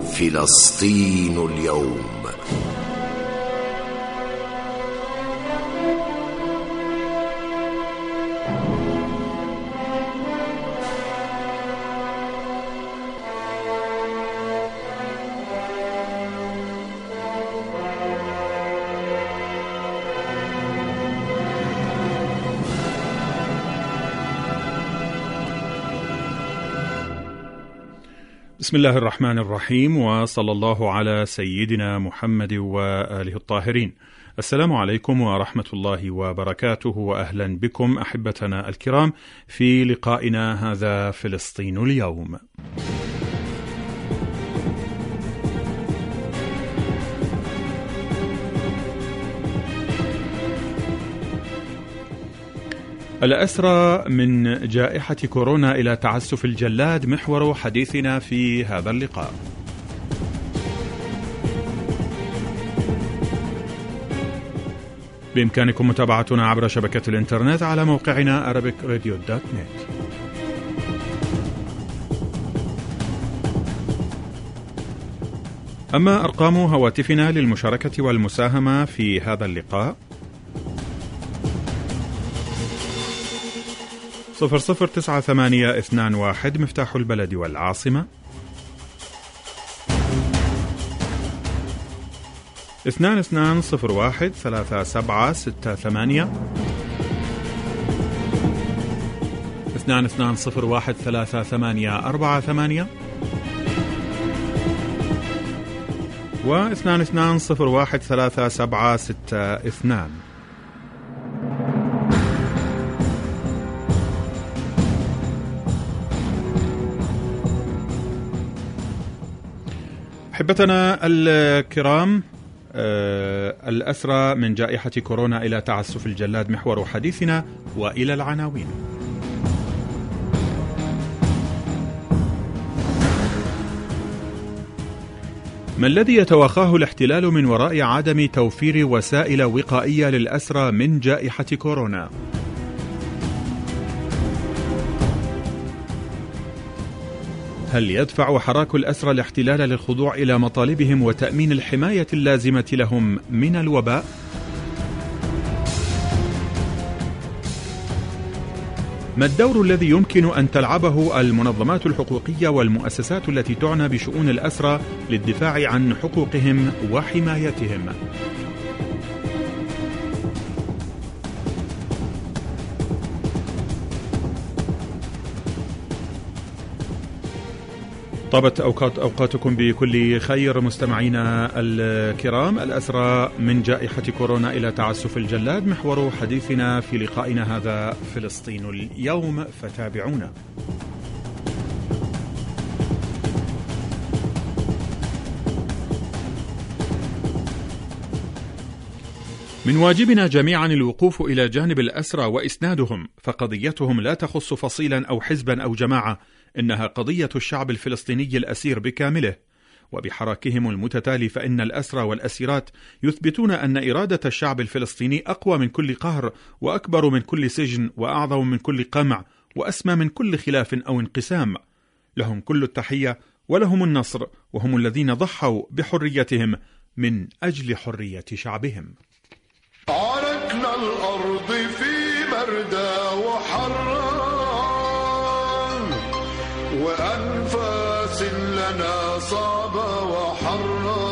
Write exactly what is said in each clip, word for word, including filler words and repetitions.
فلسطين اليوم. بسم الله الرحمن الرحيم، وصلى الله على سيدنا محمد وآله الطاهرين. السلام عليكم ورحمة الله وبركاته، وأهلا بكم أحبتنا الكرام في لقائنا هذا فلسطين اليوم. الأسرى من جائحة كورونا إلى تعسف الجلاد محور حديثنا في هذا اللقاء. بإمكانكم متابعتنا عبر شبكة الإنترنت على موقعنا أرابيك راديو دوت نت. أما أرقام هواتفنا للمشاركة والمساهمة في هذا اللقاء: صفر صفر تسعة ثمانية اثنان واحد مفتاح البلد والعاصمة، اثنان اثنان صفر واحد ثلاثة سبعة ستة ثمانية، اثنان اثنان صفر واحد ثلاثة ثمانية أربعة ثمانية، واثنان اثنان صفر واحد ثلاثة سبعة ستة اثنان. أحبتنا الكرام، الأسرى من جائحة كورونا إلى تعسف الجلاد محور حديثنا، وإلى العناوين. ما الذي يتوخاه الاحتلال من وراء عدم توفير وسائل وقائية للأسرى من جائحة كورونا؟ هل يدفع حراك الأسرى الاحتلال للخضوع إلى مطالبهم وتأمين الحماية اللازمة لهم من الوباء؟ ما الدور الذي يمكن أن تلعبه المنظمات الحقوقية والمؤسسات التي تعنى بشؤون الأسرى للدفاع عن حقوقهم وحمايتهم؟ طابت أوقات أوقاتكم بكل خير مستمعينا الكرام. الأسرى من جائحة كورونا إلى تعسف الجلاد محور حديثنا في لقائنا هذا فلسطين اليوم، فتابعونا. من واجبنا جميعا الوقوف إلى جانب الأسرى وإسنادهم، فقضيتهم لا تخص فصيلا أو حزبا أو جماعة، إنها قضية الشعب الفلسطيني الأسير بكامله. وبحراكهم المتتالي فإن الأسرى والأسيرات يثبتون أن إرادة الشعب الفلسطيني أقوى من كل قهر، وأكبر من كل سجن، وأعظم من كل قمع، وأسمى من كل خلاف أو انقسام. لهم كل التحية ولهم النصر، وهم الذين ضحوا بحريتهم من أجل حرية شعبهم. عركنا الأرض في بردة وحرة، وأنفاس لنا صعبة وحرة،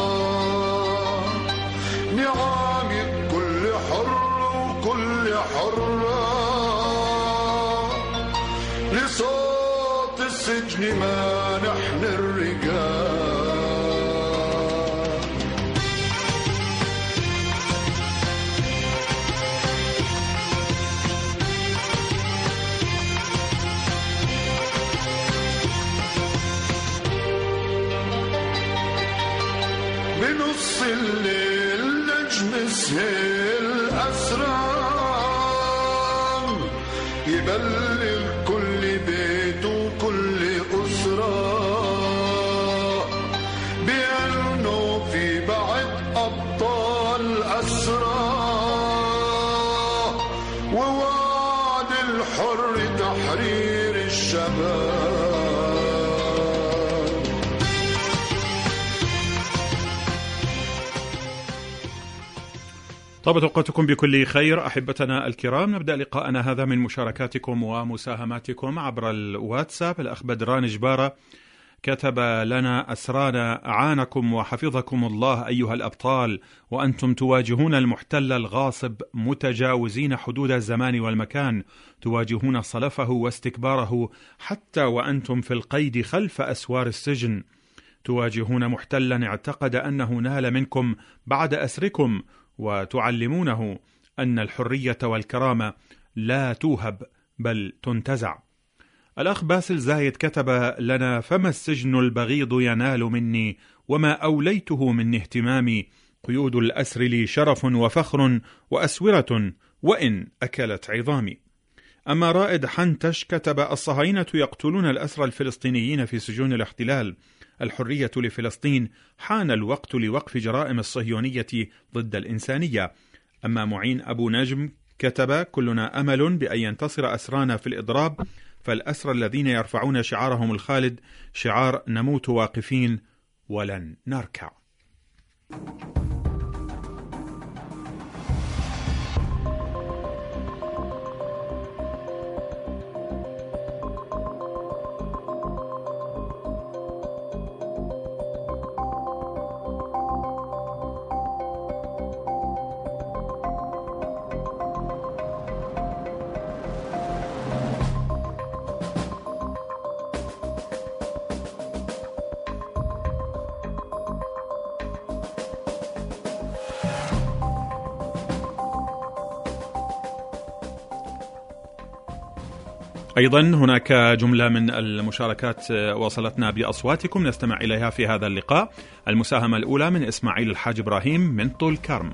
نعاند كل حر وكل حرة، لصوت السجن ما نحن الرجال. بنص الليل نجم سهل أسرار، يبلغ كل بيت وكل أسرة بأنه في بعد أبطال أسرى، ووعد الحر تحرير الشباب. طابت أوقاتكم بكل خير أحبتنا الكرام. نبدأ لقاءنا هذا من مشاركاتكم ومساهماتكم عبر الواتساب. الأخ بدران جبارة كتب لنا: أسرانا أعانكم وحفظكم الله أيها الأبطال، وأنتم تواجهون المحتل الغاصب متجاوزين حدود الزمان والمكان، تواجهون صلفه واستكباره حتى وأنتم في القيد خلف أسوار السجن، تواجهون محتلا اعتقد أنه نال منكم بعد أسركم، وتعلمونه أن الحرية والكرامة لا توهب بل تنتزع. الأخ باسل زايد كتب لنا: فما السجن البغيض ينال مني وما أوليته من اهتمامي، قيود الأسر لي شرف وفخر وأسورة وإن أكلت عظامي. أما رائد حنتش كتب: الصهاينة يقتلون الأسرى الفلسطينيين في سجون الاحتلال، الحرية لفلسطين، حان الوقت لوقف جرائم الصهيونية ضد الإنسانية. أما معين أبو نجم كتب: كلنا أمل بأن ينتصر أسرانا في الإضراب، فالأسرى الذين يرفعون شعارهم الخالد شعار نموت واقفين ولن نركع. أيضا هناك جملة من المشاركات وصلتنا بأصواتكم نستمع إليها في هذا اللقاء. المساهمة الأولى من إسماعيل الحاج إبراهيم من طول كرم.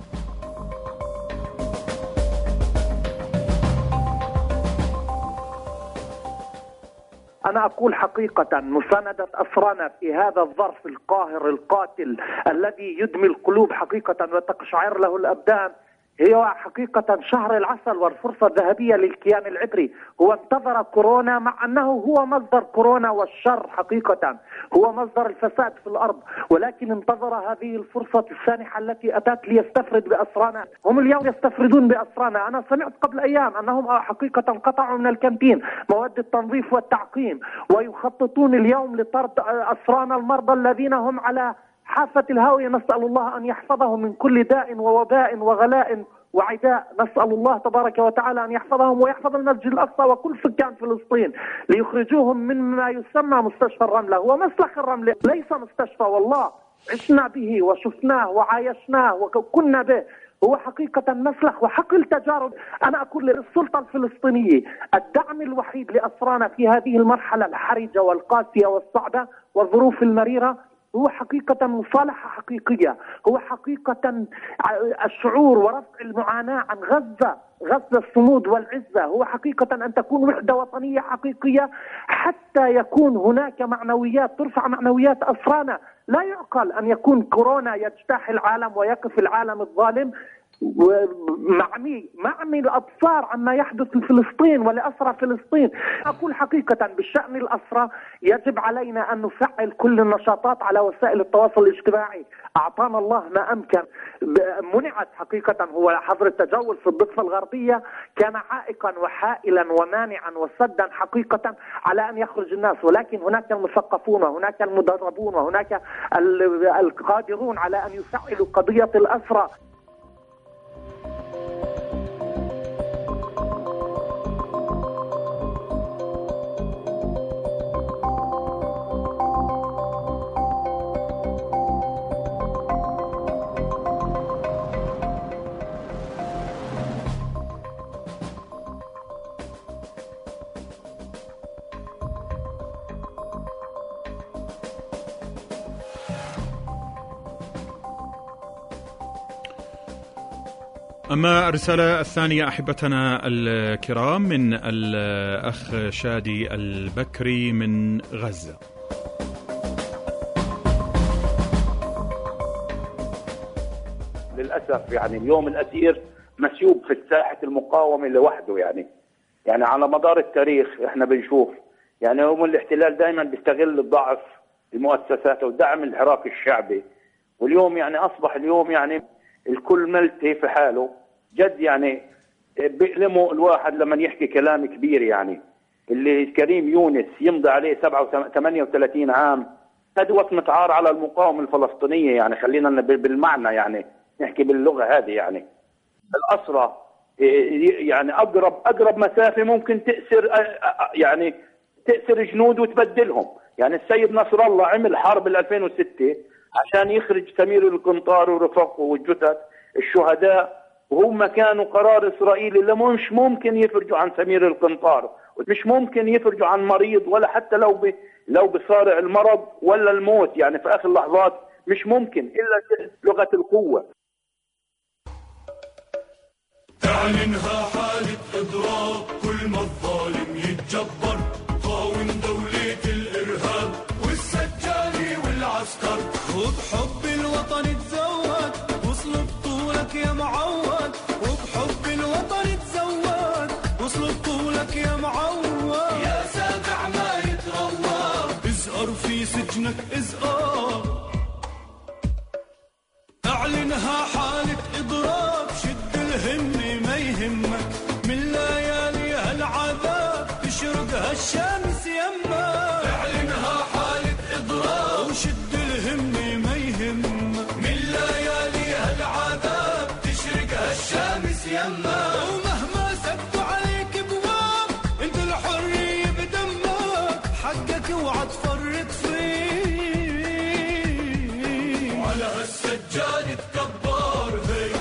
أنا أقول حقيقة مساندة أسرانا في هذا الظرف القاهر القاتل الذي يدمي القلوب حقيقة وتقشعر له الأبدان هي حقيقة شهر العسل والفرصة الذهبية للكيان العبري. هو انتظر كورونا مع أنه هو مصدر كورونا والشر حقيقة، هو مصدر الفساد في الأرض، ولكن انتظر هذه الفرصة السانحة التي أتت ليستفرد بأسرانا. هم اليوم يستفردون بأسرانا. أنا سمعت قبل أيام أنهم حقيقة قطعوا من الكانتين مواد التنظيف والتعقيم، ويخططون اليوم لطرد أسرانا المرضى الذين هم على حافة الهاوية. نسأل الله أن يحفظهم من كل داء ووباء وغلاء وعداء. نسأل الله تبارك وتعالى أن يحفظهم ويحفظ المسجد الأقصى وكل سكان فلسطين ليخرجوهم من ما يسمى مستشفى الرملة. هو مسلخ الرملة ليس مستشفى، والله عشنا به وشفناه وعايشناه وكنا به. هو حقيقة مسلخ وحقل تجارب. أنا أقول للسلطة الفلسطينية الدعم الوحيد لأسرانا في هذه المرحلة الحرجة والقاسية والصعبة والظروف المريرة هو حقيقة مصالحة حقيقية، هو حقيقة الشعور ورفع المعاناة عن غزة، غزة الصمود والعزة، هو حقيقة أن تكون وحدة وطنية حقيقية حتى يكون هناك معنويات ترفع معنويات أسرانا. لا يعقل أن يكون كورونا يجتاح العالم ويقف العالم الظالم معمي معمي الأبصار عما يحدث في فلسطين ولأسرى فلسطين. أقول حقيقة بالشأن الأسرى يجب علينا أن نفعل كل النشاطات على وسائل التواصل الاجتماعي. أعطانا الله ما أمكن. منعت حقيقة هو حظر التجول في الضفة الغربية كان عائقا وحائلا ومانعا وسدا حقيقة على أن يخرج الناس، ولكن هناك المثقفون وهناك المدربون وهناك القادرون على أن يفعلوا قضية الأسرى. أما الرسالة الثانية أحبتنا الكرام من الأخ شادي البكري من غزة. للأسف يعني اليوم الأسير مسيوب في ساحة المقاومة لوحده. يعني يعني على مدار التاريخ احنا بنشوف يعني هم الاحتلال دائما بيستغل الضعف المؤسسات ودعم الحراك الشعبي، واليوم يعني أصبح اليوم يعني الكل ملتهي في حاله جد يعني بيألموا الواحد لما يحكي كلام كبير. يعني اللي كريم يونس يمضي عليه سبعة ثمانية وثلاثين عام، هذه وصمة عار على المقاومة الفلسطينية. يعني خلينا بالمعنى يعني نحكي باللغة هذه. يعني الأسرة يعني أقرب أقرب مسافة ممكن تأسر يعني تأسر جنود وتبدلهم. يعني السيد نصر الله عمل حرب ألفين وستة عشان يخرج سمير القنطار ورفاقه والجثث الشهداء، وهم كانوا قرار إسرائيلي اللي مش ممكن يفرجوا عن سمير القنطار، مش ممكن يفرجوا عن مريض ولا حتى لو ب... لو بصارع المرض ولا الموت. يعني في آخر لحظات مش ممكن إلا لغة القوة. تعلنها حالة إضراب كل ما الظالم يتجبر، قاوم دولة الإرهاب والسجاني والعسكر. وبحب الوطن تزود وصل بطولك يا معود، وبحب الوطن تزود وصل بطولك يا معود. يا سابع ما يتغوى ازقر في سجنك ازقر، اعلنها حالة اضراب، شد الهمة ما يهمك من ليالي هالعذاب تشرق هالشمس يمك. اعلنها حالة إضراب وشد الهمة ما يهمك من ليالي هالعذاب تشرق هالشمس يمك. ومهما سدوا عليك بواب انت الحرية بدمك، حقك اوعى تفرط فيه وعلى هالسجاد تكبر. هي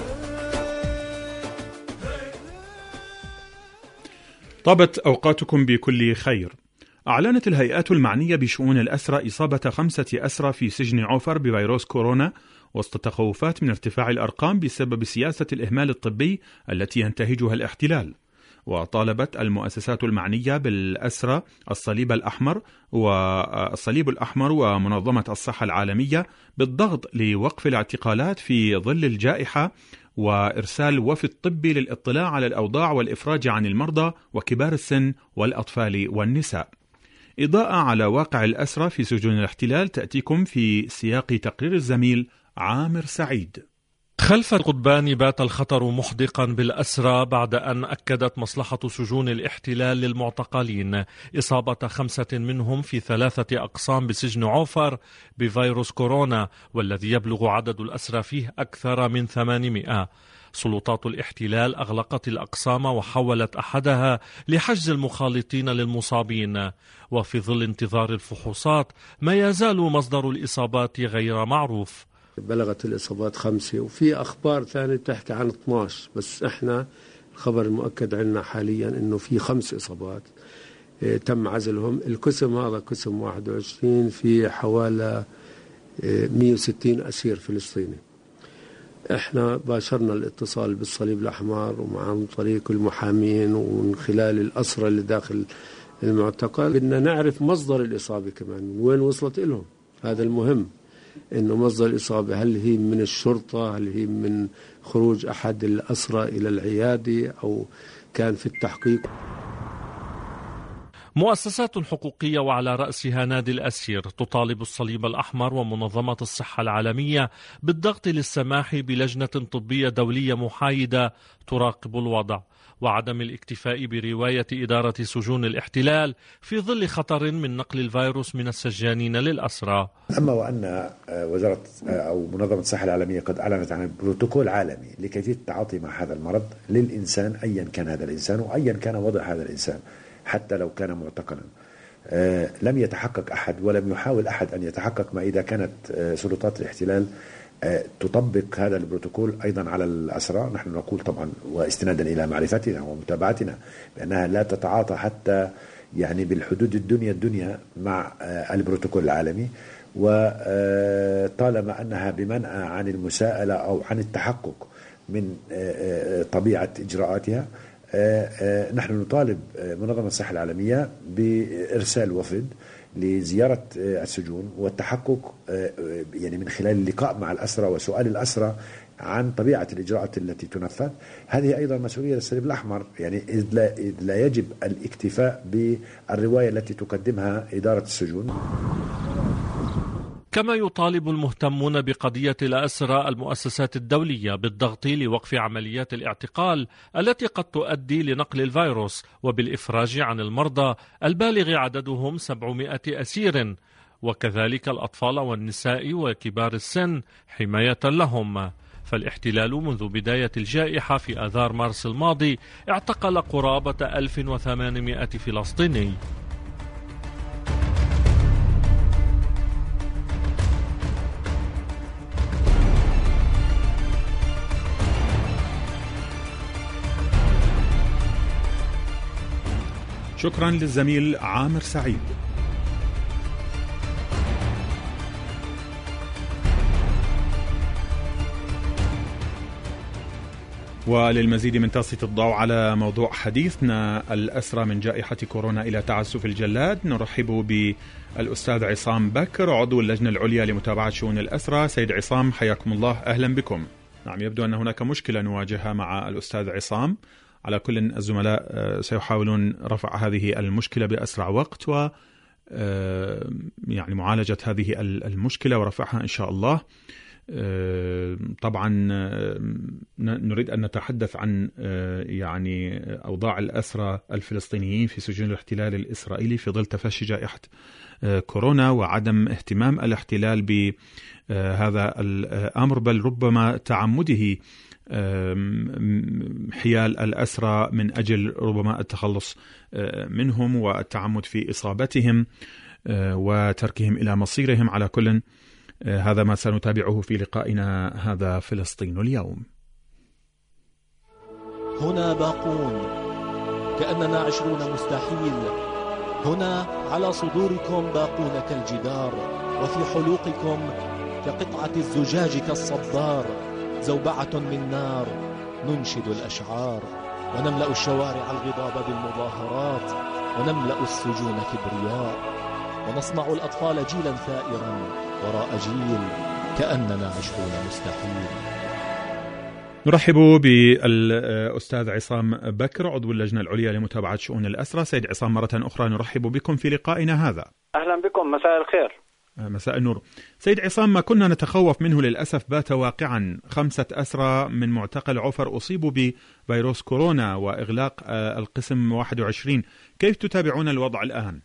طابت أوقاتكم بكل خير. أعلنت الهيئات المعنية بشؤون الأسرى إصابة خمسة أسرى في سجن عوفر بفيروس كورونا وسط تخوفات من ارتفاع الأرقام بسبب سياسة الإهمال الطبي التي ينتهجها الاحتلال. وطالبت المؤسسات المعنية بالأسرى الصليب الأحمر والصليب الأحمر ومنظمة الصحة العالمية بالضغط لوقف الاعتقالات في ظل الجائحة، وإرسال وفد طبي للإطلاع على الأوضاع والإفراج عن المرضى وكبار السن والأطفال والنساء. إضاءة على واقع الأسرى في سجون الاحتلال تأتيكم في سياق تقرير الزميل عامر سعيد. خلف القضبان بات الخطر محدقا بالأسرى بعد أن أكدت مصلحة سجون الاحتلال للمعتقلين إصابة خمسة منهم في ثلاثة أقسام بسجن عوفر بفيروس كورونا، والذي يبلغ عدد الأسرى فيه أكثر من ثمانمائة. سلطات الاحتلال أغلقت الأقسام وحولت أحدها لحجز المخالطين للمصابين، وفي ظل انتظار الفحوصات ما يزال مصدر الإصابات غير معروف. بلغت الإصابات خمسة وفي أخبار ثانية تحكي عن اثني عشر، بس إحنا الخبر المؤكد عندنا حاليا إنه في خمس إصابات اه تم عزلهم. القسم هذا قسم واحد وعشرين في حوالي اه مئة وستين أسير فلسطيني. إحنا باشرنا الاتصال بالصليب الأحمر وعن طريق المحامين ومن خلال الأسرى اللي داخل المعتقل بدنا نعرف مصدر الإصابة كمان وين وصلت إلهم. هذا المهم، إنه مصدر الإصابة هل هي من الشرطة، هل هي من خروج أحد الأسرى إلى العيادة، أو كان في التحقيق. مؤسسات حقوقية وعلى رأسها نادي الأسير تطالب الصليب الأحمر ومنظمة الصحة العالمية بالضغط للسماح بلجنة طبية دولية محايدة تراقب الوضع، وعدم الاكتفاء برواية إدارة سجون الاحتلال في ظل خطر من نقل الفيروس من السجانين للأسرى. أما وأن وزارة أو منظمة الصحة العالمية قد أعلنت عن بروتوكول عالمي لكيفية التعاطي مع هذا المرض للإنسان أيا كان هذا الإنسان وأيا كان وضع هذا الإنسان حتى لو كان معتقلا. آه لم يتحقق أحد ولم يحاول أحد أن يتحقق ما إذا كانت آه سلطات الاحتلال آه تطبق هذا البروتوكول أيضا على الأسرى. نحن نقول طبعا واستنادا إلى معرفتنا ومتابعتنا بأنها لا تتعاطى حتى يعني بالحدود الدنيا الدنيا مع آه البروتوكول العالمي، وطالما أنها بمنع عن المساءلة أو عن التحقق من آه طبيعة إجراءاتها. آه آه نحن نطالب آه منظمة الصحة العالمية بإرسال وفد لزيارة آه السجون والتحقق آه يعني من خلال اللقاء مع الأسرى وسؤال الأسرى عن طبيعة الإجراءات التي تنفذ. هذه أيضا مسؤولية للصليب الأحمر، يعني إذ لا, إذ لا يجب الاكتفاء بالرواية التي تقدمها إدارة السجون. كما يطالب المهتمون بقضية الأسرى المؤسسات الدولية بالضغط لوقف عمليات الاعتقال التي قد تؤدي لنقل الفيروس وبالإفراج عن المرضى البالغ عددهم سبعمائة أسير، وكذلك الأطفال والنساء وكبار السن حماية لهم. فالاحتلال منذ بداية الجائحة في آذار مارس الماضي اعتقل قرابة ألف وثمانمائة فلسطيني. شكرا للزميل عامر سعيد. وللمزيد من تسليط الضوء على موضوع حديثنا الأسرى من جائحة كورونا إلى تعسف الجلاد، نرحب بالأستاذ عصام بكر عضو اللجنة العليا لمتابعة شؤون الأسرى. سيد عصام حياكم الله، أهلا بكم. نعم، يبدو أن هناك مشكلة نواجهها مع الأستاذ عصام، على كل الزملاء سيحاولون رفع هذه المشكلة بأسرع وقت و يعني معالجة هذه المشكلة ورفعها إن شاء الله. طبعا نريد أن نتحدث عن يعني أوضاع الأسرى الفلسطينيين في سجون الاحتلال الإسرائيلي في ظل تفشي جائحة كورونا وعدم اهتمام الاحتلال بهذا الأمر، بل ربما تعمده حيال الأسرى من أجل ربما التخلص منهم والتعمد في إصابتهم وتركهم إلى مصيرهم. على كل هذا ما سنتابعه في لقائنا هذا فلسطين اليوم. هنا باقون كأننا عشرون مستحيل، هنا على صدوركم باقون كالجدار، وفي حلوقكم كقطعة الزجاج كالصبار، زوبعة من نار ننشد الأشعار، ونملأ الشوارع الغضاب بالمظاهرات، ونملأ السجون كبرياء، ونصنع الأطفال جيلا ثائرا وراء جيل كأننا عشرون مستحيل. نرحب بالأستاذ عصام بكر عضو اللجنة العليا لمتابعة شؤون الأسرى. سيد عصام، مرة أخرى نرحب بكم في لقائنا هذا. أهلا بكم، مساء الخير. مساء النور. سيد عصام، ما كنا نتخوف منه للأسف بات واقعا. خمسة أسرى من معتقل عفر أصيبوا بفيروس كورونا وإغلاق القسم واحد وعشرين، كيف تتابعون الوضع الآن؟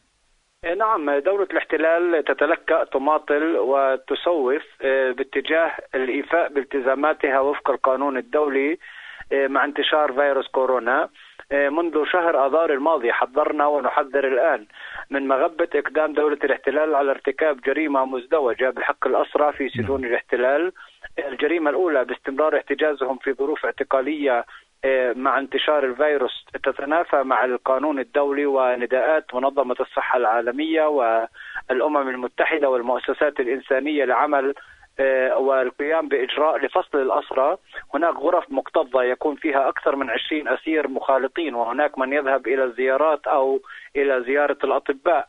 نعم، دولة الاحتلال تتلكأ، تماطل وتسوف باتجاه الإيفاء بالتزاماتها وفق القانون الدولي مع انتشار فيروس كورونا. منذ شهر آذار الماضي حذرنا ونحذر الآن من مغبة إقدام دولة الاحتلال على ارتكاب جريمة مزدوجة بحق الأسرى في سجون الاحتلال. الجريمة الأولى باستمرار احتجازهم في ظروف اعتقالية مع انتشار الفيروس تتنافى مع القانون الدولي ونداءات منظمة الصحة العالمية والأمم المتحدة والمؤسسات الإنسانية لعمل والقيام بإجراء لفصل الأسرى. هناك غرف مكتظة يكون فيها أكثر من عشرين أسير مخالطين، وهناك من يذهب إلى الزيارات أو إلى زيارة الأطباء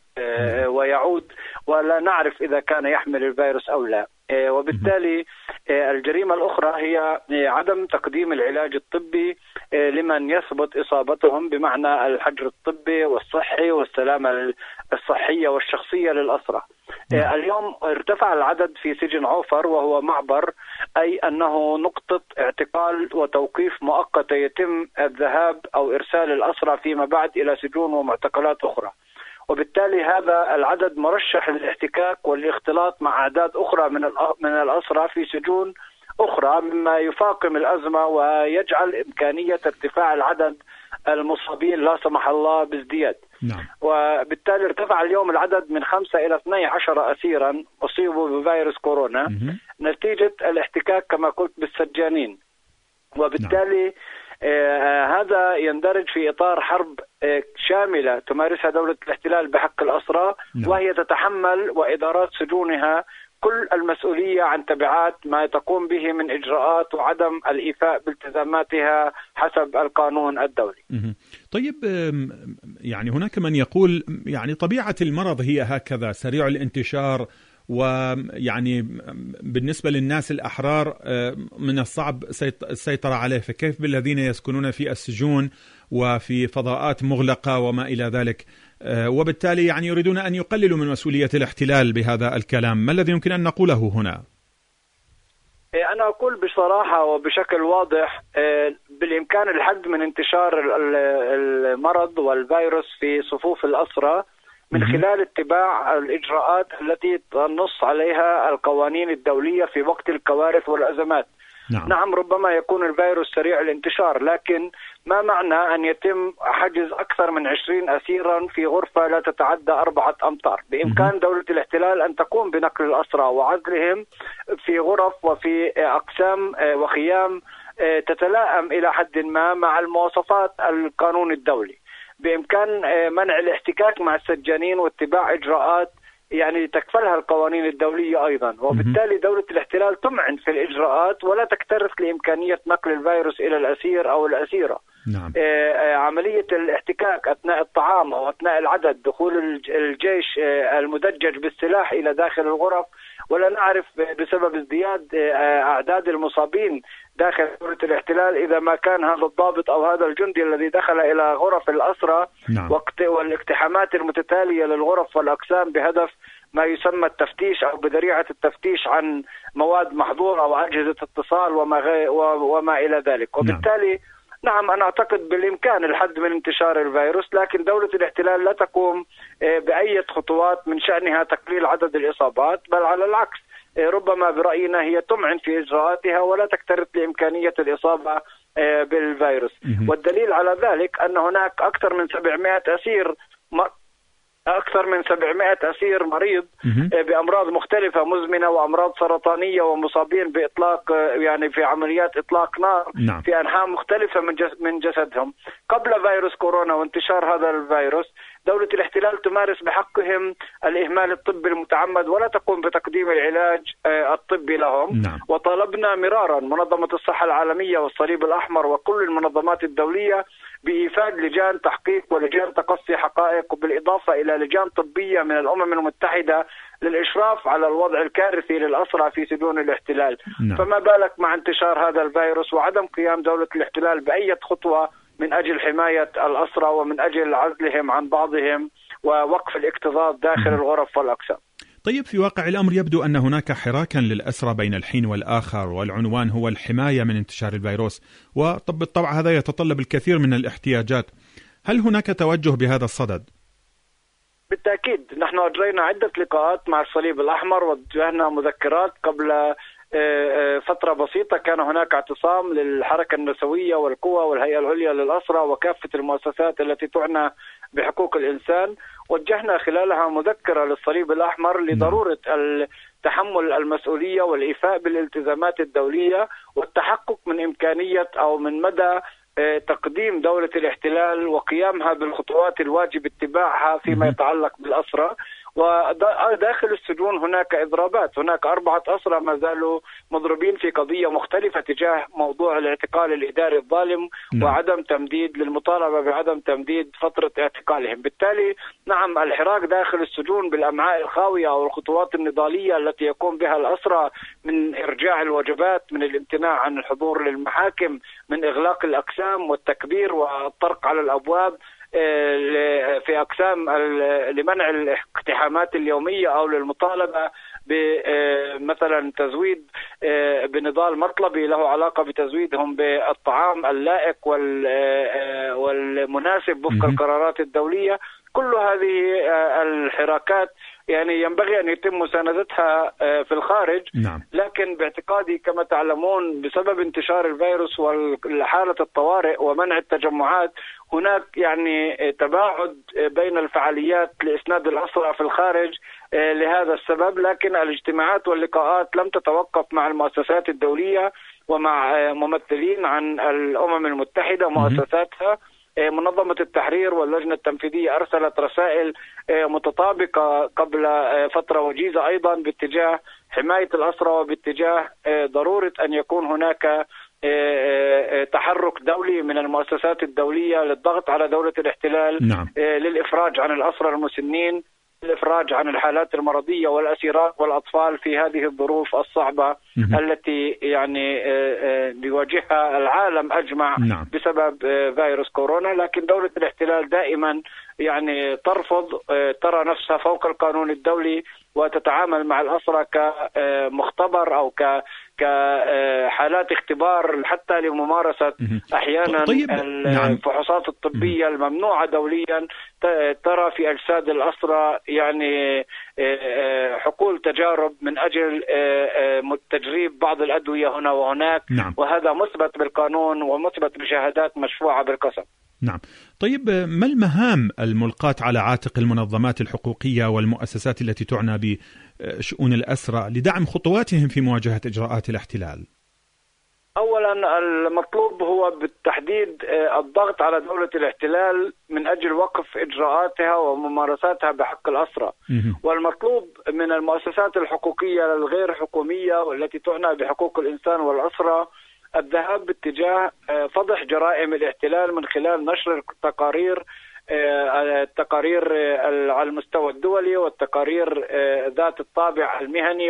ويعود ولا نعرف إذا كان يحمل الفيروس أو لا. وبالتالي الجريمة الأخرى هي عدم تقديم العلاج الطبي لمن يثبت إصابتهم، بمعنى الحجر الطبي والصحي والسلامة الصحية والشخصية للأسرى. اليوم ارتفع العدد في سجن عوفر، وهو معبر، أي أنه نقطة اعتقال وتوقيف مؤقتة يتم الذهاب أو إرسال الأسرى فيما بعد إلى سجون ومعتقلات أخرى. وبالتالي هذا العدد مرشح للاحتكاك والاختلاط مع أعداد أخرى من من الأسرى في سجون أخرى، مما يفاقم الأزمة ويجعل إمكانية ارتفاع العدد المصابين لا سمح الله بازدياد. نعم. وبالتالي ارتفع اليوم العدد من خمسة إلى اثني عشر أسيرا أصيبوا بفيروس كورونا مم. نتيجة الاحتكاك كما قلت بالسجانين. وبالتالي نعم. آه هذا يندرج في إطار حرب آه شاملة تمارسها دولة الاحتلال بحق الأسرى. نعم. وهي تتحمل وإدارات سجونها كل المسؤولية عن تبعات ما تقوم به من إجراءات وعدم الإيفاء بالتزاماتها حسب القانون الدولي. طيب، يعني هناك من يقول يعني طبيعة المرض هي هكذا، سريع الانتشار، ويعني بالنسبة للناس الأحرار من الصعب السيطرة عليه، فكيف بالذين يسكنون في السجون وفي فضاءات مغلقة وما إلى ذلك؟ وبالتالي يعني يريدون أن يقللوا من مسؤولية الاحتلال بهذا الكلام. ما الذي يمكن أن نقوله هنا؟ أنا أقول بصراحة وبشكل واضح بالإمكان الحد من انتشار المرض والفيروس في صفوف الأسرى من خلال اتباع الإجراءات التي تنص عليها القوانين الدولية في وقت الكوارث والأزمات. نعم. نعم ربما يكون الفيروس سريع الانتشار، لكن ما معنى أن يتم حجز أكثر من عشرين أسيرا في غرفة لا تتعدى أربعة أمتار؟ بإمكان دولة الاحتلال أن تقوم بنقل الأسرى وعزلهم في غرف وفي أقسام وخيام تتلائم إلى حد ما مع المواصفات القانون الدولي. بإمكان منع الاحتكاك مع السجانين واتباع إجراءات يعني تكفلها القوانين الدولية أيضا، وبالتالي دولة الاحتلال تمعن في الإجراءات ولا تكترث لإمكانية نقل الفيروس إلى الأسير أو الأسيرة. نعم. عملية الاحتكاك أثناء الطعام أو أثناء العدد، دخول الجيش المدجج بالسلاح إلى داخل الغرف، ولا نعرف بسبب ازدياد أعداد المصابين داخل دولة الاحتلال إذا ما كان هذا الضابط أو هذا الجندي الذي دخل إلى غرف الأسرى. نعم. وقت والاقتحامات المتتالية للغرف والأقسام بهدف ما يسمى التفتيش أو بذريعة التفتيش عن مواد محظورة وأجهزة اتصال وما, غي وما إلى ذلك. وبالتالي نعم. نعم أنا أعتقد بالإمكان الحد من انتشار الفيروس، لكن دولة الاحتلال لا تقوم بأي خطوات من شأنها تقليل عدد الإصابات، بل على العكس ربما برأينا هي تمعن في إجراءاتها ولا تكترث لإمكانية الإصابة بالفيروس. والدليل على ذلك أن هناك أكثر من سبعمائة أسير أكثر من سبعمائة أسير مريض بأمراض مختلفة مزمنة وأمراض سرطانية ومصابين بإطلاق يعني في عمليات إطلاق نار. نعم. في أنحاء مختلفة من من جسدهم قبل فيروس كورونا وانتشار هذا الفيروس. دولة الاحتلال تمارس بحقهم الإهمال الطبي المتعمد ولا تقوم بتقديم العلاج الطبي لهم. نعم. وطالبنا مرارا منظمة الصحة العالمية والصليب الأحمر وكل المنظمات الدولية بإيفاد لجان تحقيق ولجان تقصي حقائق، وبالإضافة إلى لجان طبية من الأمم المتحدة للإشراف على الوضع الكارثي للأسرى في سجون الاحتلال. نعم. فما بالك مع انتشار هذا الفيروس وعدم قيام دولة الاحتلال بأي خطوة من أجل حماية الأسرى ومن أجل عزلهم عن بعضهم ووقف الاكتظاظ داخل م. الغرف والأقسام. طيب، في واقع الأمر يبدو أن هناك حراكا للأسرى بين الحين والآخر، والعنوان هو الحماية من انتشار الفيروس، وبالطبع هذا يتطلب الكثير من الاحتياجات. هل هناك توجه بهذا الصدد؟ بالتأكيد، نحن أجرينا عدة لقاءات مع الصليب الأحمر ووجهنا مذكرات. قبل فترة بسيطة كان هناك اعتصام للحركة النسوية والقوى والهيئة العليا للأسرى وكافة المؤسسات التي تعنى بحقوق الإنسان. وجهنا خلالها مذكرة للصليب الأحمر لضرورة تحمل المسؤولية والإيفاء بالالتزامات الدولية والتحقق من إمكانية أو من مدى تقديم دولة الاحتلال وقيامها بالخطوات الواجب اتباعها فيما يتعلق بالأسرى. وداخل السجون هناك إضرابات، هناك أربعة أسرى ما زالوا مضروبين في قضية مختلفة تجاه موضوع الاعتقال الإداري الظالم وعدم تمديد للمطالبة بعدم تمديد فترة اعتقالهم. بالتالي نعم الحراك داخل السجون بالأمعاء الخاوية أو الخطوات النضالية التي يقوم بها الأسرى من إرجاع الوجبات، من الامتناع عن الحضور للمحاكم، من إغلاق الأقسام والتكبير والطرق على الأبواب في أقسام لمنع الاقتحامات اليومية أو للمطالبة بمثلا تزويد بنضال مطلبي له علاقة بتزويدهم بالطعام اللائق والمناسب وفق القرارات الدولية. كل هذه الحراكات يعني ينبغي أن يتم مساندتها في الخارج. نعم. لكن باعتقادي كما تعلمون بسبب انتشار الفيروس وحالة الطوارئ ومنع التجمعات هناك يعني تباعد بين الفعاليات لإسناد الأسرى في الخارج لهذا السبب. لكن الاجتماعات واللقاءات لم تتوقف مع المؤسسات الدولية ومع ممثلين عن الأمم المتحدة ومؤسساتها. منظمة التحرير واللجنة التنفيذية أرسلت رسائل متطابقة قبل فترة وجيزة أيضا باتجاه حماية الأسرى وباتجاه ضرورة أن يكون هناك تحرك دولي من المؤسسات الدولية للضغط على دولة الاحتلال. نعم. للإفراج عن الأسرى المسنين الإفراج عن الحالات المرضية والأسيرات والأطفال في هذه الظروف الصعبة التي يعني يواجهها العالم أجمع نعم. بسبب فيروس كورونا. لكن دولة الاحتلال دائما يعني ترفض، ترى نفسها فوق القانون الدولي وتتعامل مع الأسرى كمختبر أو ك كحالات اختبار حتى لممارسة أحيانا طيب. الفحوصات الطبية الممنوعة دوليا. ترى في أجساد الأسرى يعني حقول تجارب من أجل تجريب بعض الأدوية هنا وهناك نعم. وهذا مثبت بالقانون ومثبت بشهادات مشفوعة بالقسم. نعم. طيب ما المهام الملقاة على عاتق المنظمات الحقوقية والمؤسسات التي تعنى بشؤون الأسرى لدعم خطواتهم في مواجهة إجراءات الاحتلال؟ أولا المطلوب هو بالتحديد الضغط على دولة الاحتلال من أجل وقف إجراءاتها وممارساتها بحق الأسرى. والمطلوب من المؤسسات الحقوقية الغير حكومية والتي تعنى بحقوق الإنسان والأسرى الذهاب باتجاه فضح جرائم الاحتلال من خلال نشر التقارير التقارير على المستوى الدولي والتقارير ذات الطابع المهني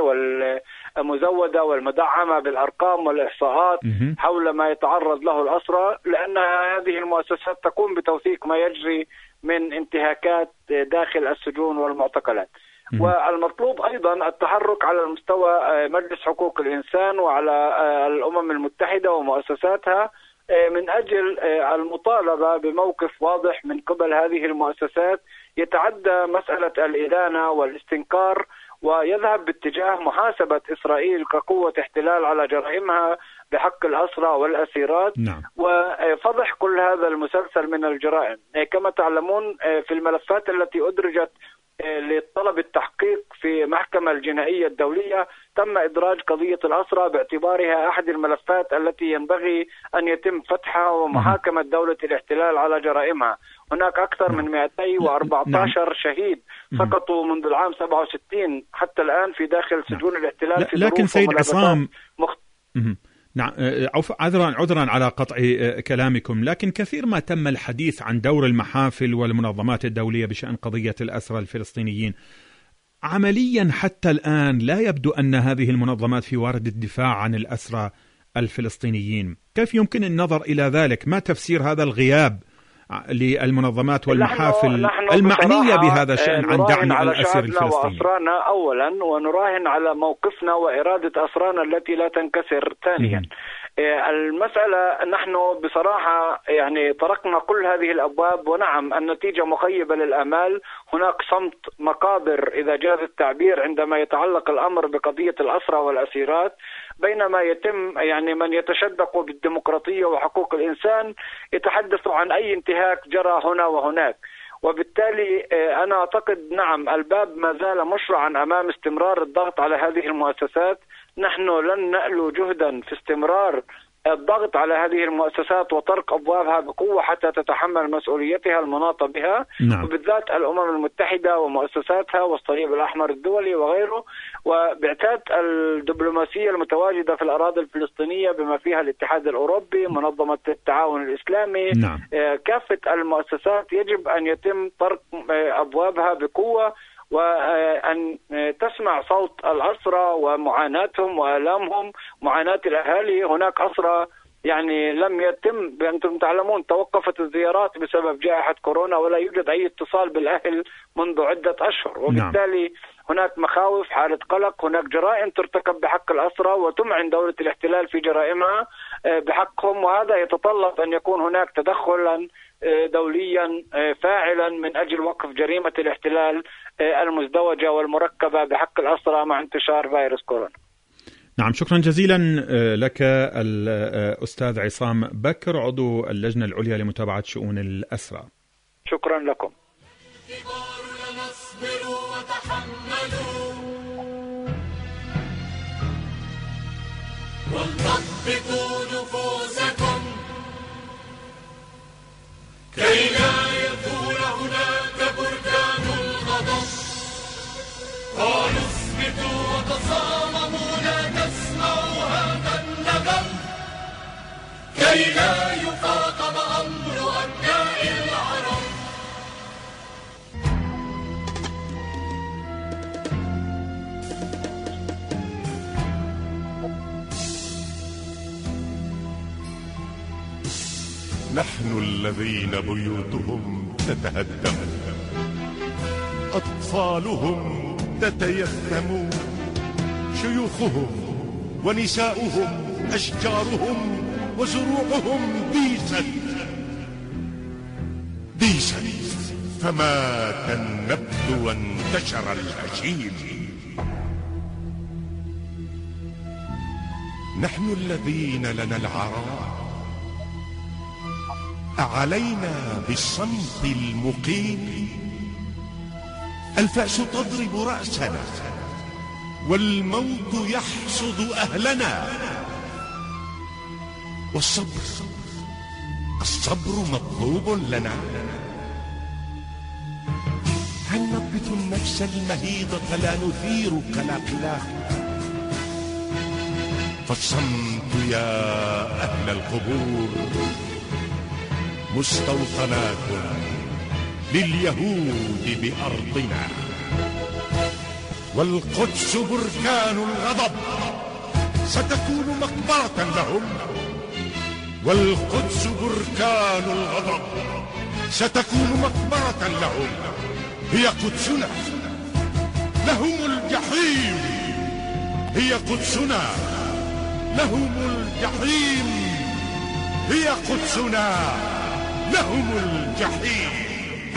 والمزودة والمدعمة بالأرقام والإحصاءات حول ما يتعرض له الأسرى، لأن هذه المؤسسات تقوم بتوثيق ما يجري من انتهاكات داخل السجون والمعتقلات. والمطلوب أيضا التحرك على المستوى مجلس حقوق الإنسان وعلى الأمم المتحدة ومؤسساتها من أجل المطالبة بموقف واضح من قبل هذه المؤسسات يتعدى مسألة الإدانة والاستنكار ويذهب باتجاه محاسبة إسرائيل كقوة احتلال على جرائمها بحق الأسرى والأسيرات نعم. وفضح كل هذا المسلسل من الجرائم. كما تعلمون في الملفات التي أدرجت لطلب التحقيق في محكمة الجنائية الدولية تم إدراج قضية الأسرى باعتبارها أحد الملفات التي ينبغي أن يتم فتحها ومحاكمة دولة الاحتلال على جرائمها. هناك أكثر من مئتين وأربعة عشر شهيد سقطوا منذ العام سبعة وستين حتى الآن في داخل سجون الاحتلال في لكن سيد عصام مخ... نعم عذرا عذرا على قطع كلامكم، لكن كثير ما تم الحديث عن دور المحافل والمنظمات الدولية بشأن قضية الأسرى الفلسطينيين. عمليا حتى الآن لا يبدو أن هذه المنظمات في وارد الدفاع عن الأسرى الفلسطينيين. كيف يمكن النظر إلى ذلك؟ ما تفسير هذا الغياب للمنظمات والمحافل نحن نحن المعنية بهذا الشأن عن دعم الأسير الفلسطيني؟ وأسرانا أولا، ونراهن على موقفنا وإرادة أسرانا التي لا تنكسر ثانيا. المسألة نحن بصراحة يعني طرقنا كل هذه الأبواب، ونعم النتيجة مخيبة للآمال. هناك صمت مقابر إذا جاز التعبير عندما يتعلق الأمر بقضية الأسرى والأسيرات، بينما يتم يعني من يتشدق بالديمقراطية وحقوق الإنسان يتحدث عن أي انتهاك جرى هنا وهناك. وبالتالي أنا أعتقد نعم الباب ما زال مشرعا أمام استمرار الضغط على هذه المؤسسات. نحن لن نألو جهدا في استمرار الضغط على هذه المؤسسات وطرق أبوابها بقوة حتى تتحمل مسؤوليتها المناطة بها نعم. وبالذات الأمم المتحدة ومؤسساتها والصليب الأحمر الدولي وغيره، وباعتاد الدبلوماسية المتواجدة في الأراضي الفلسطينية بما فيها الاتحاد الأوروبي، منظمة التعاون الإسلامي نعم. كافة المؤسسات يجب أن يتم طرق أبوابها بقوة وأن تسمع صوت الأسرى ومعاناتهم وآلامهم، معاناة الأهالي. هناك أسرى يعني لم يتم، أنتم تعلمون توقفت الزيارات بسبب جائحة كورونا ولا يوجد أي اتصال بالأهل منذ عدة أشهر، وبالتالي نعم. هناك مخاوف، حالة قلق، هناك جرائم ترتكب بحق الأسرى وتمعن دولة الاحتلال في جرائمها بحقهم، وهذا يتطلب أن يكون هناك تدخلا دوليا فاعلا من أجل وقف جريمة الاحتلال المزدوجة والمركبة بحق الأسرى مع انتشار فيروس كورونا. نعم، شكرا جزيلا لك الأستاذ عصام بكر، عضو اللجنة العليا لمتابعة شؤون الأسرى. شكرا لكم. وانضبطوا نفوسكم كي لا يكون هناك بركان الغضب. قالوا اصمتوا وتصامموا لا تسمعوا هذا النغم كي لا يفاقم أمر أبناء العرب. نحن الذين بيوتهم تتهدم، أطفالهم تتيتم، شيوخهم ونساؤهم أشجارهم وزروعهم ديست ديست فمات النبت وانتشر الهشيم. نحن الذين لنا العراء، أعلينا بالصمت المقيم، الفأس تضرب رأسنا والموت يحصد أهلنا، والصبر الصبر مطلوب لنا. هل نضبط النفس المهيضة لا نثير كلاقلا؟ فالصمت يا أهل القبور مستوطنات لليهود بأرضنا، والقدس بركان الغضب ستكون مقبرة لهم، والقدس بركان الغضب ستكون مقبرة لهم. هي قدسنا لهم الجحيم، هي قدسنا لهم الجحيم، هي قدسنا لهم الجحيم.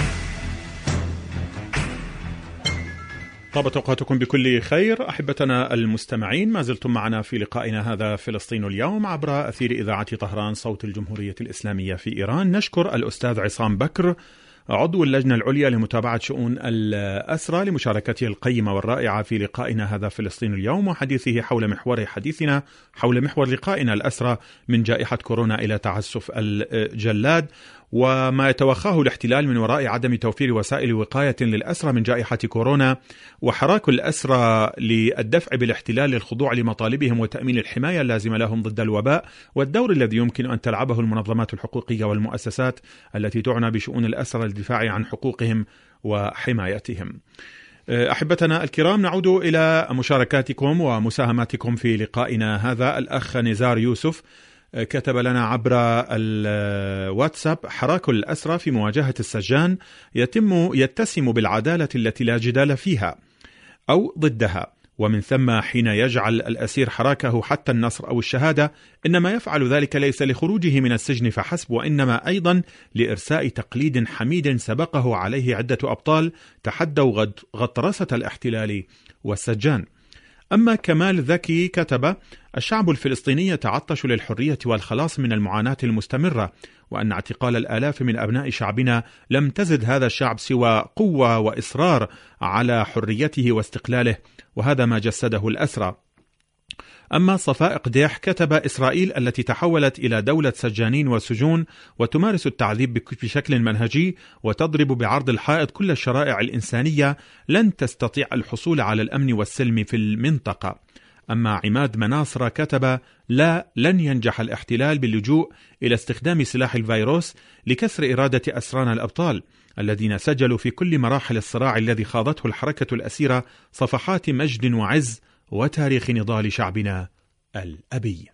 طابت أوقاتكم بكل خير أحبتنا المستمعين، ما زلتم معنا في لقائنا هذا فلسطين اليوم عبر أثير إذاعة طهران صوت الجمهورية الإسلامية في إيران. نشكر الأستاذ عصام بكر عضو اللجنة العليا لمتابعة شؤون الأسرى لمشاركته القيمة والرائعة في لقائنا هذا فلسطين اليوم، وحديثه حول محور حديثنا حول محور لقائنا الأسرى من جائحة كورونا إلى تعسف الجلاد، وما يتوخاه الاحتلال من وراء عدم توفير وسائل وقاية للأسرى من جائحة كورونا، وحراك الأسرى للدفع بالاحتلال للخضوع لمطالبهم وتأمين الحماية اللازمة لهم ضد الوباء، والدور الذي يمكن أن تلعبه المنظمات الحقوقية والمؤسسات التي تعنى بشؤون الأسرى للدفاع عن حقوقهم وحمايتهم. أحبتنا الكرام، نعود إلى مشاركاتكم ومساهماتكم في لقائنا هذا. الأخ نزار يوسف كتب لنا عبر الواتساب: حراك الأسرى في مواجهة السجان يتم يتسم بالعدالة التي لا جدال فيها أو ضدها، ومن ثم حين يجعل الأسير حراكه حتى النصر أو الشهادة إنما يفعل ذلك ليس لخروجه من السجن فحسب، وإنما أيضا لإرساء تقليد حميد سبقه عليه عدة أبطال تحدوا غطرسة الاحتلال والسجان. أما كمال ذكي كتب: الشعب الفلسطيني يتعطش للحرية والخلاص من المعاناة المستمرة، وأن اعتقال الآلاف من أبناء شعبنا لم تزد هذا الشعب سوى قوة وإصرار على حريته واستقلاله، وهذا ما جسده الأسرى. أما صفاء ديح كتب: إسرائيل التي تحولت إلى دولة سجانين وسجون وتمارس التعذيب بشكل منهجي وتضرب بعرض الحائط كل الشرائع الإنسانية لن تستطيع الحصول على الأمن والسلم في المنطقة. أما عماد مناصر كتب: لا، لن ينجح الاحتلال باللجوء إلى استخدام سلاح الفيروس لكسر إرادة أسرانا الأبطال الذين سجلوا في كل مراحل الصراع الذي خاضته الحركة الأسيرة صفحات مجد وعز وتاريخ نضال شعبنا الأبي.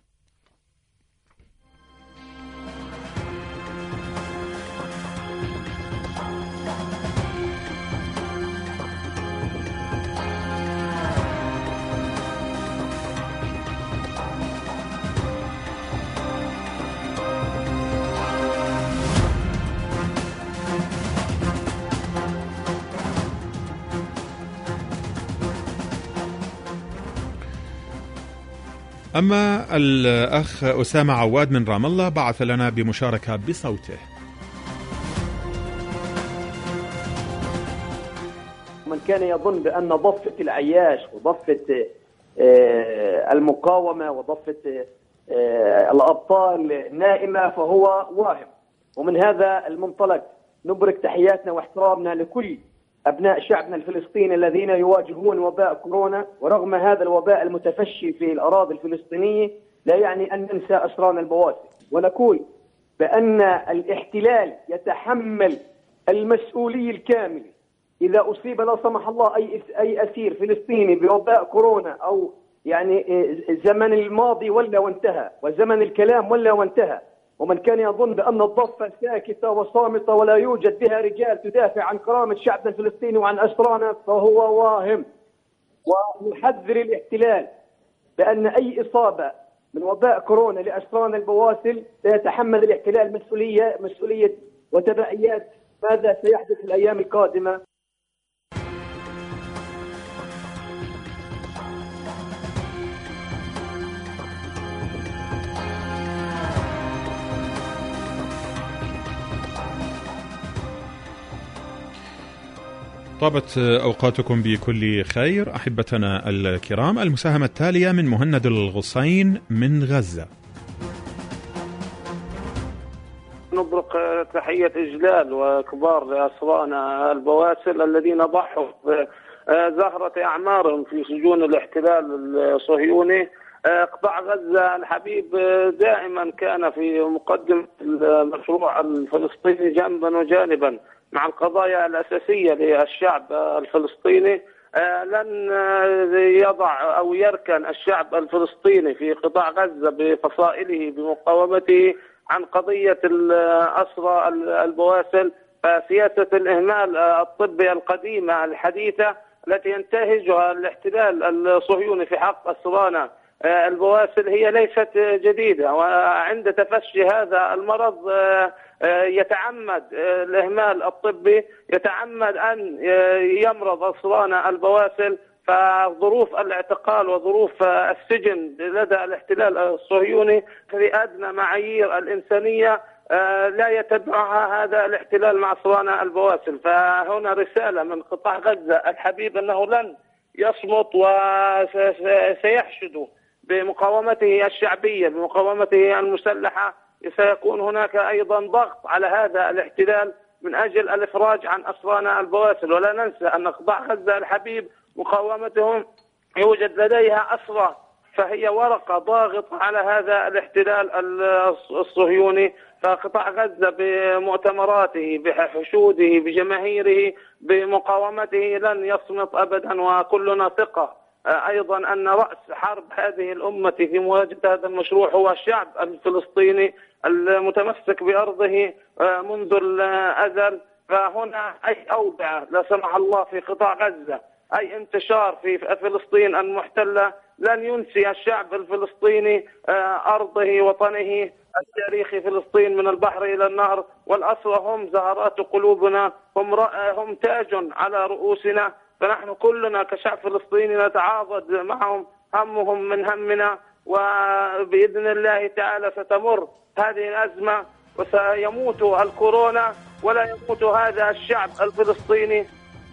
أما الأخ أسامة عواد من رام الله بعث لنا بمشاركة بصوته. من كان يظن بأن ضفة العياش وضفة المقاومة وضفة الأبطال نائمة فهو واهم، ومن هذا المنطلق نبرك تحياتنا واحترامنا لكل أبناء شعبنا الفلسطيني الذين يواجهون وباء كورونا. ورغم هذا الوباء المتفشي في الأراضي الفلسطينية لا يعني أن ننسى أسرانا البواسل، ونقول بأن الاحتلال يتحمل المسؤولية الكاملة إذا أصيب لا سمح الله أي أي أسير فلسطيني بوباء كورونا، أو يعني زمن الماضي ولا وانتهى وزمن الكلام ولا وانتهى، ومن كان يظن بأن الضفة ساكتة وصامتة ولا يوجد بها رجال تدافع عن كرامة شعبنا الفلسطيني وعن أسرانا فهو واهم. ونحذر الاحتلال بأن أي إصابة من وباء كورونا لأسرانا البواسل سيتحمل الاحتلال مسؤولية مسؤولية وتبعيات ماذا سيحدث في الأيام القادمة. طابت أوقاتكم بكل خير أحبتنا الكرام. المساهمة التالية من مهند الغصين من غزة. نبرق تحية إجلال وكبار لأسرانا البواسل الذين ضحوا بزهرة أعمارهم في سجون الاحتلال الصهيوني. قطاع غزة الحبيب دائما كان في مقدمة المشروع الفلسطيني جنبا وجانبا مع القضايا الأساسية للشعب الفلسطيني. لن يضع أو يركن الشعب الفلسطيني في قطاع غزة بفصائله بمقاومته عن قضية الأسرى البواسل. فسياسة الإهمال الطبي القديمة الحديثة التي ينتهجها الاحتلال الصهيوني في حق أسرانا البواسل هي ليست جديدة. وعند تفشي هذا المرض يتعمد الإهمال الطبي، يتعمد أن يمرض أسرانا البواسل. فظروف الاعتقال وظروف السجن لدى الاحتلال الصهيوني في أدنى معايير الإنسانية لا يتبعها هذا الاحتلال مع أسرانا البواسل. فهنا رسالة من قطاع غزة الحبيب أنه لن يصمت وسيحشد بمقاومته الشعبية بمقاومته المسلحة. سيكون هناك أيضا ضغط على هذا الاحتلال من أجل الإفراج عن أسرانا البواسل. ولا ننسى أن قطاع غزة الحبيب مقاومتهم يوجد لديها أسرى، فهي ورقة ضاغطة على هذا الاحتلال الصهيوني. فقطاع غزة بمؤتمراته بحشوده بجماهيره بمقاومته لن يصمت أبدا. وكلنا ثقة أيضا أن رأس حرب هذه الأمة في مواجهة هذا المشروع هو الشعب الفلسطيني المتمسك بأرضه منذ الأزل. فهنا أي أوضاع لا سمح الله في قطاع غزة، أي انتشار في فلسطين المحتلة لن ينسي الشعب الفلسطيني أرضه وطنه التاريخي فلسطين من البحر إلى النهر. والأسرى هم زهرات قلوبنا، هم هم تاج على رؤوسنا. فنحن كلنا كشعب فلسطيني نتعاضد معهم همهم من همنا. وبإذن الله تعالى ستمر هذه الأزمة وسيموت الكورونا ولا يموت هذا الشعب الفلسطيني.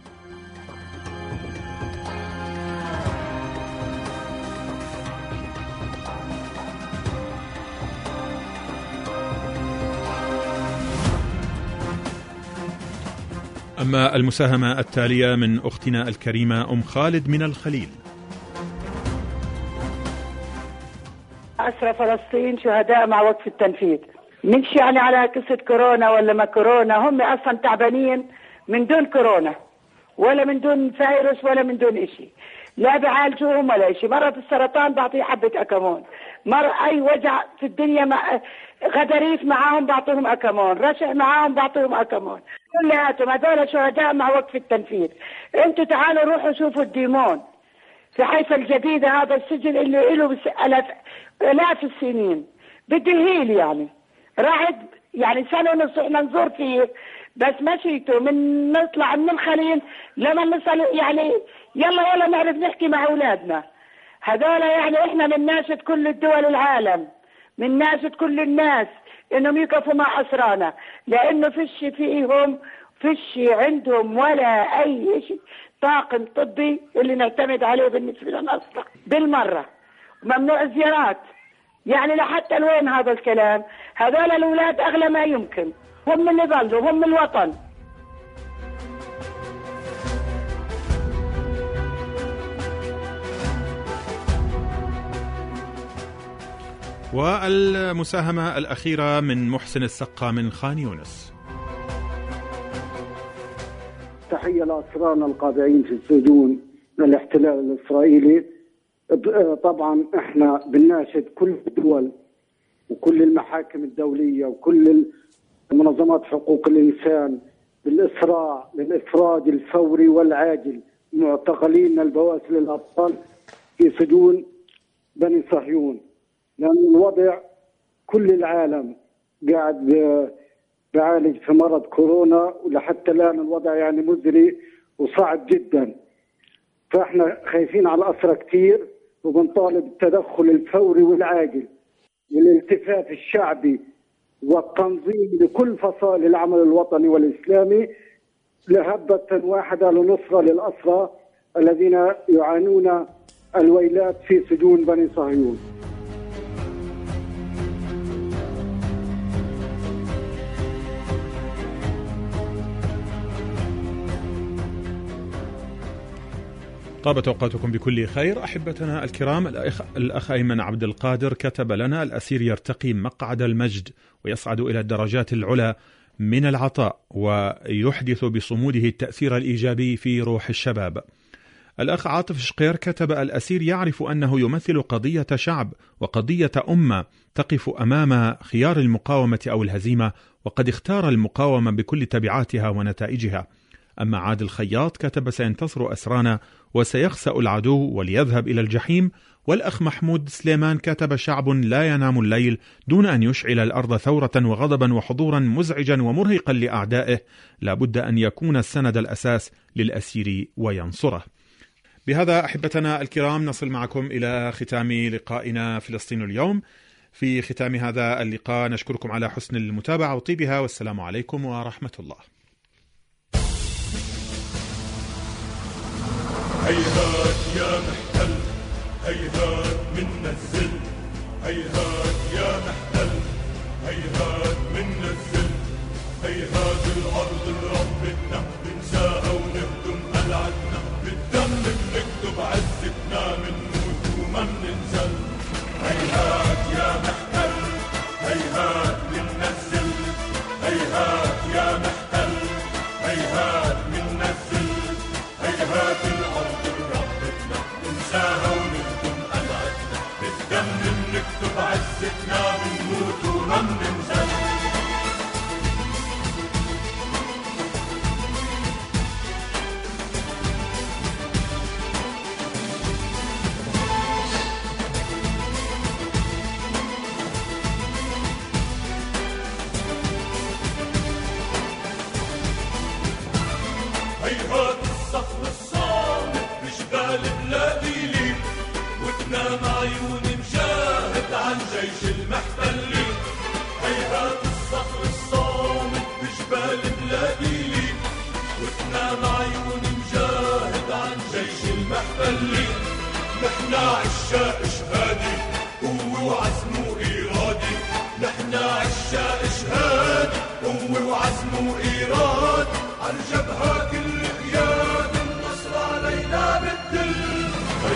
أما المساهمة التالية من أختنا الكريمة أم خالد من الخليل. أسرى فلسطين شهداء مع وقف التنفيذ، مش يعني على قصة كورونا ولا ما كورونا، هم أصلا تعبانين من دون كورونا ولا من دون فيروس ولا من دون إشي، لا بعالجوهم ولا إشي. مرض السرطان بعطيه حبة أكمون، مر أي وجع في الدنيا مع غدريف معاهم بعطيهم أكمون، رشح معاهم بعطيهم أكمون، كلياتهم هذول شهداء مع وقف التنفيذ. انتوا تعالوا روحوا شوفوا الديمون في حيفا الجديدة، هذا السجن اللي له آلاف آلاف السنين بدهيل يعني رعد يعني سنة ونص احنا نزور فيه، بس مشيته من نطلع من الخليل لما نصل يعني يلا يلا نعرف نحكي مع أولادنا هذول. يعني احنا من ناشد كل الدول العالم، من ناشد كل الناس انهم يقفوا مع اسرانا، لانه فيش فيهم فيش عندهم ولا اي شيء طاقم طبي اللي نعتمد عليه بالنسبه لنا اصلا بالمره. ممنوع الزيارات، يعني لحتى لوين هذا الكلام؟ هذول الاولاد اغلى ما يمكن، هم اللي ظلوا، هم الوطن. والمساهمة الأخيرة من محسن السقا من خان يونس. تحية لأسرانا القابعين في السجون من الاحتلال الإسرائيلي. طبعا احنا بنناشد كل الدول وكل المحاكم الدولية وكل منظمات حقوق الإنسان بالإسراع للإفراج الفوري والعاجل معتقلين البواسل الأبطال في سجون بني صهيون، لأن الوضع كل العالم قاعد بعالج في مرض كورونا، ولحتى الآن الوضع يعني مزري وصعب جدا. فإحنا خايفين على الأسرى كثير، وبنطالب التدخل الفوري والعاجل والالتفاف الشعبي والتنظيم لكل فصائل العمل الوطني والإسلامي لهبة واحدة لنصرة للأسرى الذين يعانون الويلات في سجون بني صهيون. طابت أوقاتكم بكل خير. أحبتنا الكرام، الأخ, الأخ أيمن عبد القادر كتب لنا: الأسير يرتقي مقعد المجد ويصعد إلى الدرجات العلى من العطاء ويحدث بصموده التأثير الإيجابي في روح الشباب. الأخ عاطف شقير كتب: الأسير يعرف أنه يمثل قضية شعب وقضية أمة تقف أمام خيار المقاومة أو الهزيمة، وقد اختار المقاومة بكل تبعاتها ونتائجها. أما عادل خياط كتب: سينتصر أسرانا وسيخسأ العدو وليذهب إلى الجحيم. والأخ محمود سليمان كتب: شعب لا ينام الليل دون أن يشعل الأرض ثورة وغضبا وحضورا مزعجا ومرهقا لأعدائه، لا بد أن يكون السند الأساس للأسير وينصره. بهذا أحبتنا الكرام نصل معكم إلى ختام لقائنا فلسطين اليوم. في ختام هذا اللقاء نشكركم على حسن المتابعة وطيبها، والسلام عليكم ورحمة الله. هيهات يا محتل، هيهات منا الذل، هيهات يا محتل، هيهات منا الذل، هيهات الأرض لربنا بنساها ونهدم قلعتنا، بالدم بنكتب عزتنا منموت وما مننزل. هيهات يا محتل، هيهات منا الذل، هيهات يا محتل، هيهات منا الذل، هيهات الأرض لربنا ننساها ونهدم قلعتنا، بالدم بنكتب عزتنا بنموت وما بننزل. هيهات الصخر الصامت بجبال بلادي لي، وتنام عيوني مشاهد عن جيش المحتلين. هيهات الصخر الصامت بجبال بلادي لي، وتنام عيوني مشاهد عن جيش المحتلين. نحنا عشاق شهادي قوة وعزم وإرادي، نحنا عشاق شهادي قوة وعزم وإرادي، عالجبهة كل قياد النصر علينا بالدل.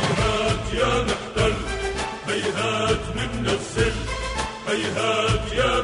هيهات يا محتل، هيهات منا الذل، هيهات يا